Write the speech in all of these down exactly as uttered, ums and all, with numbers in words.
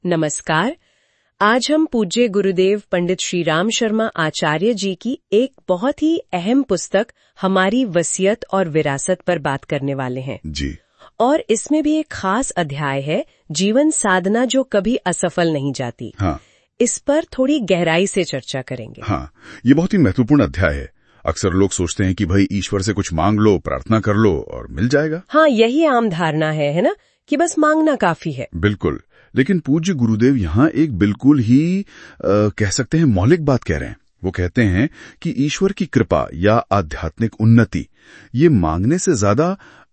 नमस्कार। आज हम पूज्य गुरुदेव पंडित श्री राम शर्मा आचार्य जी की एक बहुत ही अहम पुस्तक हमारी वसीयत और विरासत पर बात करने वाले हैं जी। और इसमें भी एक खास अध्याय है, जीवन साधना जो कभी असफल नहीं जाती। हाँ। इस पर थोड़ी गहराई से चर्चा करेंगे। हाँ, ये बहुत ही महत्वपूर्ण अध्याय है। अक्सर लोग सोचते हैं कि भाई ईश्वर से कुछ मांग लो, प्रार्थना कर लो और मिल जाएगा। हाँ, यही आम धारणा है है ना, कि बस मांगना काफी है। बिल्कुल, लेकिन पूज्य गुरुदेव यहाँ एक बिल्कुल ही आ, कह सकते हैं मौलिक बात कह रहे हैं। वो कहते हैं कि ईश्वर की कृपा या आध्यात्मिक उन्नति ये मांगने से ज्यादा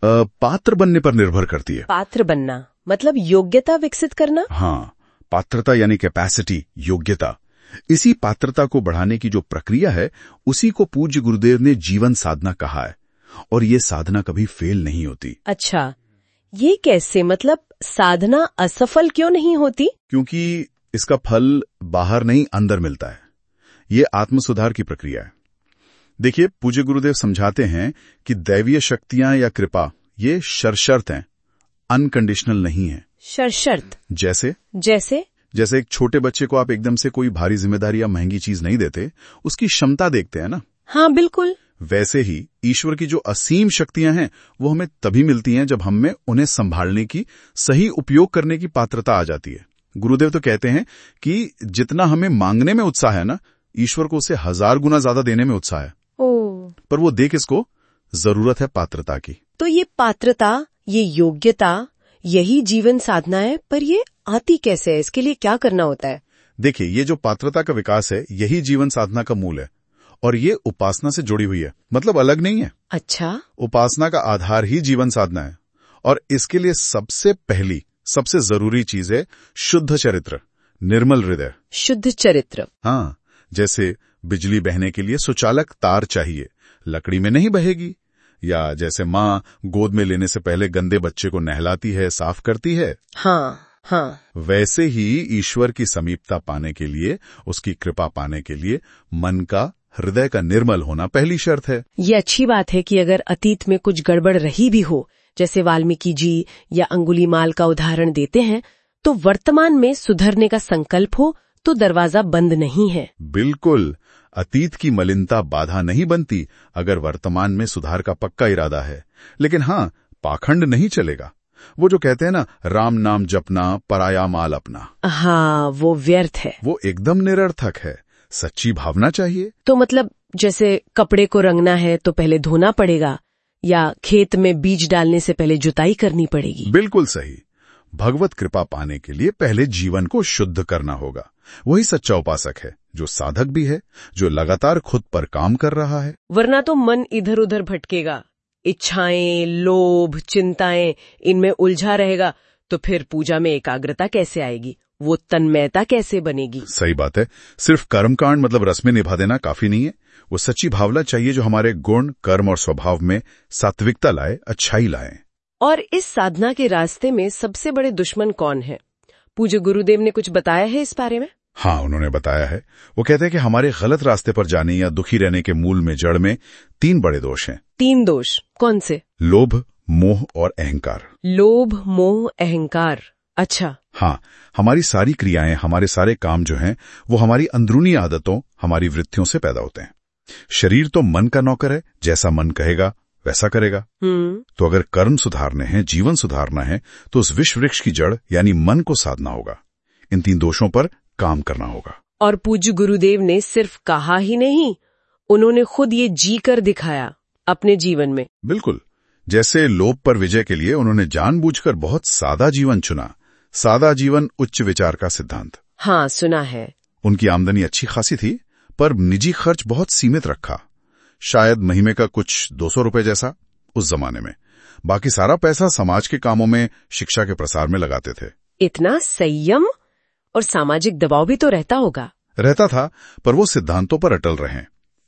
पात्र बनने पर निर्भर करती है। पात्र बनना मतलब योग्यता विकसित करना। हाँ, पात्रता यानी कैपेसिटी, योग्यता। इसी पात्रता को बढ़ाने की जो प्रक्रिया है उसी को पूज्य गुरुदेव ने जीवन साधना कहा है, और ये साधना कभी फेल नहीं होती। अच्छा, ये कैसे? मतलब साधना असफल क्यों नहीं होती? क्योंकि इसका फल बाहर नहीं अंदर मिलता है। ये आत्म सुधार की प्रक्रिया है। देखिए, पूज्य गुरुदेव समझाते हैं कि दैवीय शक्तियां या कृपा ये शर्त हैं, अनकंडीशनल नहीं है। शर्त जैसे जैसे जैसे एक छोटे बच्चे को आप एकदम से कोई भारी जिम्मेदारी या महंगी चीज नहीं देते, उसकी क्षमता देखते हैं ना। हाँ बिल्कुल। वैसे ही ईश्वर की जो असीम शक्तियां हैं वो हमें तभी मिलती हैं जब हम में उन्हें संभालने की, सही उपयोग करने की पात्रता आ जाती है। गुरुदेव तो कहते हैं कि जितना हमें मांगने में उत्साह है ना, ईश्वर को उसे हजार गुना ज्यादा देने में उत्साह है। ओ। पर वो दे किसको? जरूरत है पात्रता की। तो ये पात्रता, ये योग्यता, यही जीवन साधना है। पर ये आती कैसे है? इसके लिए क्या करना होता है? देखिए, ये जो पात्रता का विकास है यही जीवन साधना का मूल है, और ये उपासना से जुड़ी हुई है, मतलब अलग नहीं है। अच्छा। उपासना का आधार ही जीवन साधना है, और इसके लिए सबसे पहली सबसे जरूरी चीज है शुद्ध चरित्र, निर्मल हृदय। शुद्ध चरित्र। हाँ, जैसे बिजली बहने के लिए सुचालक तार चाहिए, लकड़ी में नहीं बहेगी। या जैसे माँ गोद में लेने से पहले गंदे बच्चे को नहलाती है, साफ करती है। हाँ हाँ। वैसे ही ईश्वर की समीपता पाने के लिए, उसकी कृपा पाने के लिए मन का, हृदय का निर्मल होना पहली शर्त है। ये अच्छी बात है कि अगर अतीत में कुछ गड़बड़ रही भी हो, जैसे वाल्मीकि जी या अंगुलीमाल का उदाहरण देते हैं, तो वर्तमान में सुधरने का संकल्प हो तो दरवाजा बंद नहीं है। बिल्कुल, अतीत की मलिनता बाधा नहीं बनती अगर वर्तमान में सुधार का पक्का इरादा है। लेकिन हाँ, पाखंड नहीं चलेगा। वो जो कहते हैं ना, राम नाम जपना पराया माल अपना, हाँ, वो व्यर्थ है, वो एकदम निरर्थक है। सच्ची भावना चाहिए। तो मतलब जैसे कपड़े को रंगना है तो पहले धोना पड़ेगा, या खेत में बीज डालने से पहले जुताई करनी पड़ेगी। बिल्कुल सही। भगवत कृपा पाने के लिए पहले जीवन को शुद्ध करना होगा। वही सच्चा उपासक है, जो साधक भी है, जो लगातार खुद पर काम कर रहा है। वरना तो मन इधर उधर भटकेगा, इच्छाएं, लोभ, चिंताएं, इनमें उलझा रहेगा। तो फिर पूजा में एकाग्रता कैसे आएगी? वो तन्मयता कैसे बनेगी? सही बात है। सिर्फ कर्मकांड मतलब रस्में निभा देना काफी नहीं है। वो सच्ची भावना चाहिए जो हमारे गुण, कर्म और स्वभाव में सात्विकता लाए, अच्छाई लाए। और इस साधना के रास्ते में सबसे बड़े दुश्मन कौन है? पूज्य गुरुदेव ने कुछ बताया है इस बारे में? हाँ, उन्होंने बताया है। वो कहते हैं कि हमारे गलत रास्ते पर जाने या दुखी रहने के मूल में, जड़ में तीन बड़े दोष हैं। तीन दोष कौन से? लोभ, मोह और अहंकार। लोभ, मोह, अहंकार। अच्छा। हाँ, हमारी सारी क्रियाएं, हमारे सारे काम जो हैं, वो हमारी अंदरूनी आदतों, हमारी वृत्तियों से पैदा होते हैं। शरीर तो मन का नौकर है, जैसा मन कहेगा वैसा करेगा। हम्म। तो अगर कर्म सुधारने हैं, जीवन सुधारना है, तो उस विश्व वृक्ष की जड़ यानी मन को साधना होगा। इन तीन दोषों पर काम करना होगा। और पूज्य गुरुदेव ने सिर्फ कहा ही नहीं, उन्होंने खुद ये जी कर दिखाया अपने जीवन में। बिल्कुल। जैसे लोभ पर विजय के लिए उन्होंने जानबूझकर बहुत सादा जीवन चुना। सादा जीवन, उच्च विचार का सिद्धांत। हाँ, सुना है। उनकी आमदनी अच्छी खासी थी, पर निजी खर्च बहुत सीमित रखा। शायद महीने का कुछ दो सौ रुपए जैसा उस जमाने में। बाकी सारा पैसा समाज के कामों में, शिक्षा के प्रसार में लगाते थे। इतना संयम और सामाजिक दबाव भी तो रहता होगा। रहता था, पर वो सिद्धांतों पर अटल रहे।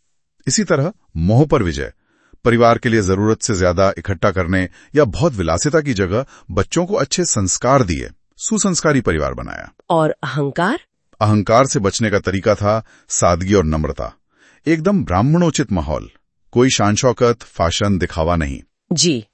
इसी तरह मोह पर विजय, परिवार के लिए जरूरत से ज्यादा इकट्ठा करने या बहुत विलासिता की जगह बच्चों को अच्छे संस्कार दिए, सुसंस्कारी परिवार बनाया। और अहंकार? अहंकार से बचने का तरीका था सादगी और नम्रता। एकदम ब्राह्मणोचित माहौल, कोई शान शौकत, फाशन, दिखावा नहीं। जी।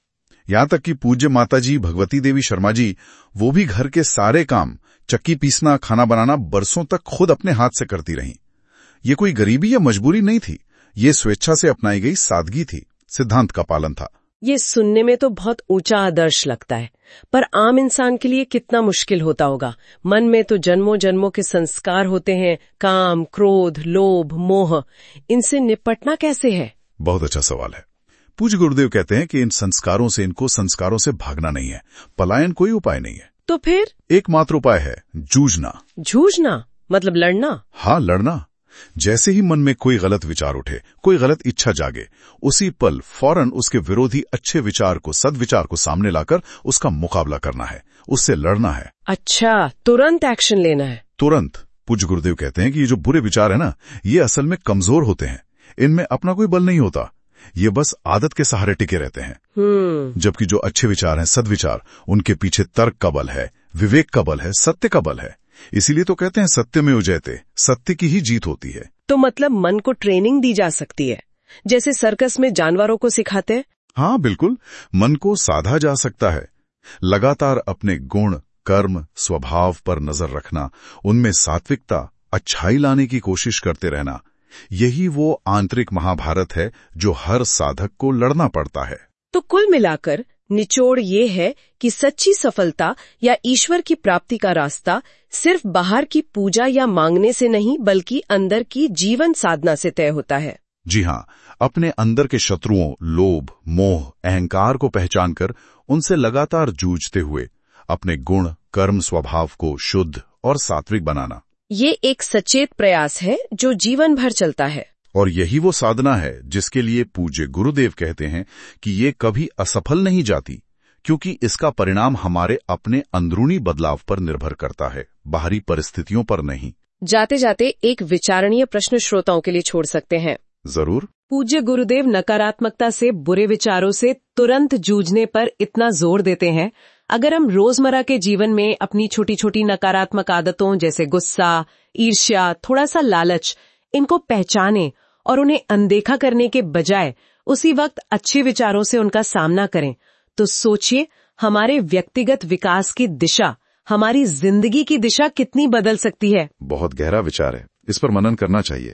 यहाँ तक कि पूज्य माताजी भगवती देवी शर्मा जी, वो भी घर के सारे काम, चक्की पीसना, खाना बनाना, बरसों तक खुद अपने हाथ से करती रहीं। ये कोई गरीबी या मजबूरी नहीं थी, ये स्वेच्छा से अपनाई गई सादगी थी, सिद्धांत का पालन था। ये सुनने में तो बहुत ऊंचा आदर्श लगता है, पर आम इंसान के लिए कितना मुश्किल होता होगा। मन में तो जन्मों जन्मों के संस्कार होते हैं, काम, क्रोध, लोभ, मोह, इनसे निपटना कैसे है? बहुत अच्छा सवाल है। पूज्य गुरुदेव कहते हैं कि इन संस्कारों से इनको संस्कारों से भागना नहीं है, पलायन कोई उपाय नहीं है। तो फिर एकमात्र उपाय है जूझना। जूझना मतलब लड़ना? हाँ, लड़ना। जैसे ही मन में कोई गलत विचार उठे, कोई गलत इच्छा जागे, उसी पल फौरन उसके विरोधी अच्छे विचार को, सद्विचार को सामने लाकर उसका मुकाबला करना है, उससे लड़ना है। अच्छा, तुरंत एक्शन लेना है? तुरंत। पूज्य गुरुदेव कहते हैं कि ये जो बुरे विचार है ना, ये असल में कमजोर होते हैं, इनमें अपना कोई बल नहीं होता, ये बस आदत के सहारे टिके रहते हैं। जबकि जो अच्छे विचार हैं, सद्विचार, उनके पीछे तर्क का बल है, विवेक का बल है, सत्य का बल है। इसीलिए तो कहते हैं सत्य में उजयते, सत्य की ही जीत होती है। तो मतलब मन को ट्रेनिंग दी जा सकती है, जैसे सर्कस में जानवरों को सिखाते हैं? हाँ बिल्कुल, मन को साधा जा सकता है। लगातार अपने गुण, कर्म, स्वभाव पर नजर रखना, उनमें सात्विकता, अच्छाई लाने की कोशिश करते रहना, यही वो आंतरिक महाभारत है जो हर साधक को लड़ना पड़ता है। तो कुल मिलाकर निचोड़ ये है कि सच्ची सफलता या ईश्वर की प्राप्ति का रास्ता सिर्फ बाहर की पूजा या मांगने से नहीं, बल्कि अंदर की जीवन साधना से तय होता है। जी हाँ, अपने अंदर के शत्रुओं, लोभ, मोह, अहंकार को पहचान कर उनसे लगातार जूझते हुए अपने गुण, कर्म, स्वभाव को शुद्ध और सात्विक बनाना। ये एक सचेत प्रयास है जो जीवन भर चलता है। और यही वो साधना है जिसके लिए पूज्य गुरुदेव कहते हैं कि ये कभी असफल नहीं जाती, क्योंकि इसका परिणाम हमारे अपने अंदरूनी बदलाव पर निर्भर करता है, बाहरी परिस्थितियों पर नहीं। जाते जाते एक विचारणीय प्रश्न श्रोताओं के लिए छोड़ सकते हैं। जरूर। पूज्य गुरुदेव नकारात्मकता से, बुरे विचारों से तुरंत जूझने पर इतना जोर देते हैं। अगर हम रोजमर्रा के जीवन में अपनी छोटी छोटी नकारात्मक आदतों जैसे गुस्सा, ईर्ष्या, थोड़ा सा लालच, इनको पहचानें और उन्हें अनदेखा करने के बजाय उसी वक्त अच्छे विचारों से उनका सामना करें, तो सोचिए हमारे व्यक्तिगत विकास की दिशा, हमारी जिंदगी की दिशा कितनी बदल सकती है। बहुत गहरा विचार है, इस पर मनन करना चाहिए।